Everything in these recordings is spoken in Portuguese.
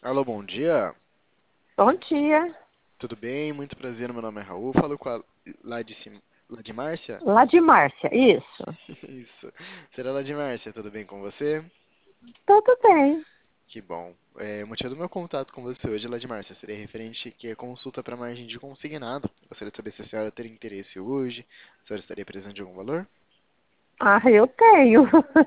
Alô, bom dia. Bom dia. Tudo bem? Muito prazer, meu nome é Raul. Falo com a lá de Márcia? Lá de Márcia, isso. Isso. Será lá de Márcia, tudo bem com você? Tudo bem. Que bom. O motivo do meu contato com você hoje, lá de Márcia, seria referente que é consulta para margem de consignado. Gostaria de saber se a senhora teria interesse hoje, se a senhora estaria precisando de algum valor? Ah, eu tenho.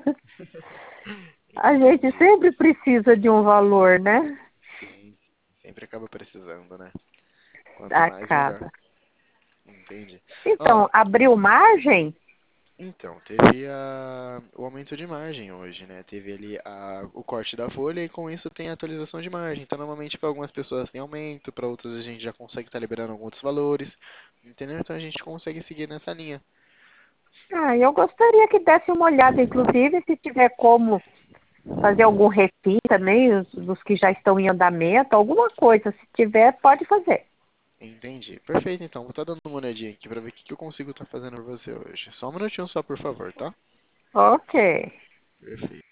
A gente Entendi. sempre precisa de um valor, né? Sim, sempre acaba precisando, né? Quanto mais, melhor. Acaba. Entendi. Ó, Então, abriu margem? então, teve o aumento de margem hoje, né? Teve ali o corte da folha e com isso tem a atualização de margem. Então, normalmente para algumas pessoas tem aumento, para outras a gente já consegue estar liberando alguns valores, entendeu? Então a gente consegue seguir nessa linha. Ah, eu gostaria que desse uma olhada, inclusive, se tiver como fazer algum refim também, dos que já estão em andamento, alguma coisa. Se tiver, pode fazer. Entendi. Perfeito, então. Vou estar dando uma olhadinha aqui para ver o que que eu consigo estar fazendo por você hoje. Só um minutinho só, por favor, tá? Ok. Perfeito.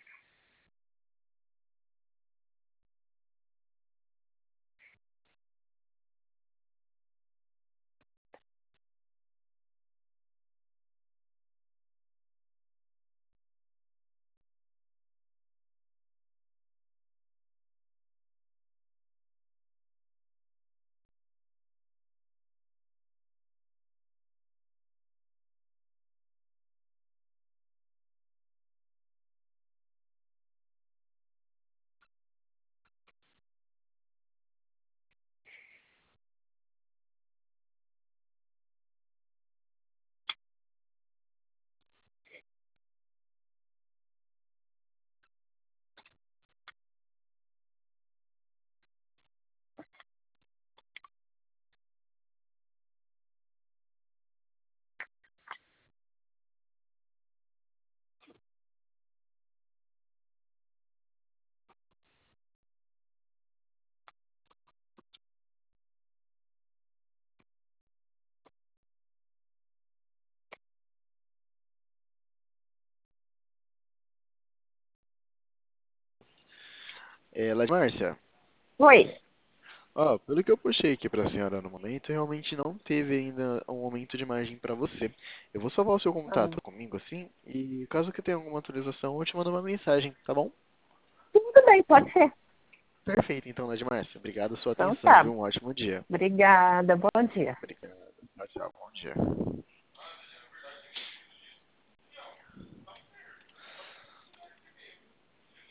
Lá de Márcia. Oi. Ó, pelo que eu puxei aqui para a senhora no momento, realmente não teve ainda um aumento de margem para você. Eu vou salvar o seu Ah, contato comigo assim, e caso que tenha alguma atualização, eu te mando uma mensagem, tá bom? tudo bem, pode ser. Perfeito, então, Ledmárcia. Obrigado pela sua Então atenção, tá. viu? Um ótimo dia. Obrigada. Bom dia. Obrigado. Tchau, tchau. Bom dia.